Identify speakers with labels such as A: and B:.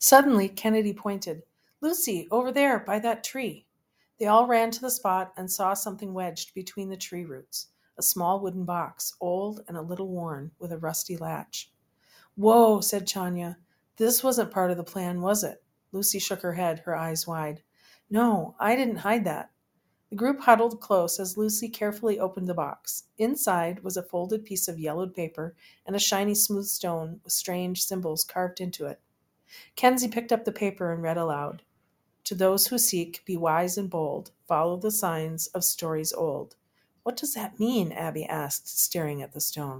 A: Suddenly, Kennedy pointed. Lucy, over there, by that tree. They all ran to the spot and saw something wedged between the tree roots, a small wooden box, old and a little worn, with a rusty latch. Whoa, said Chanya. This wasn't part of the plan, was it? Lucy shook her head, her eyes wide. No, I didn't hide that. The group huddled close as Lucy carefully opened the box. Inside was a folded piece of yellowed paper and a shiny smooth stone with strange symbols carved into it. Kenzie picked up the paper and read aloud. To those who seek, be wise and bold. Follow the signs of stories old. What does that mean? Abby asked, staring at the stone.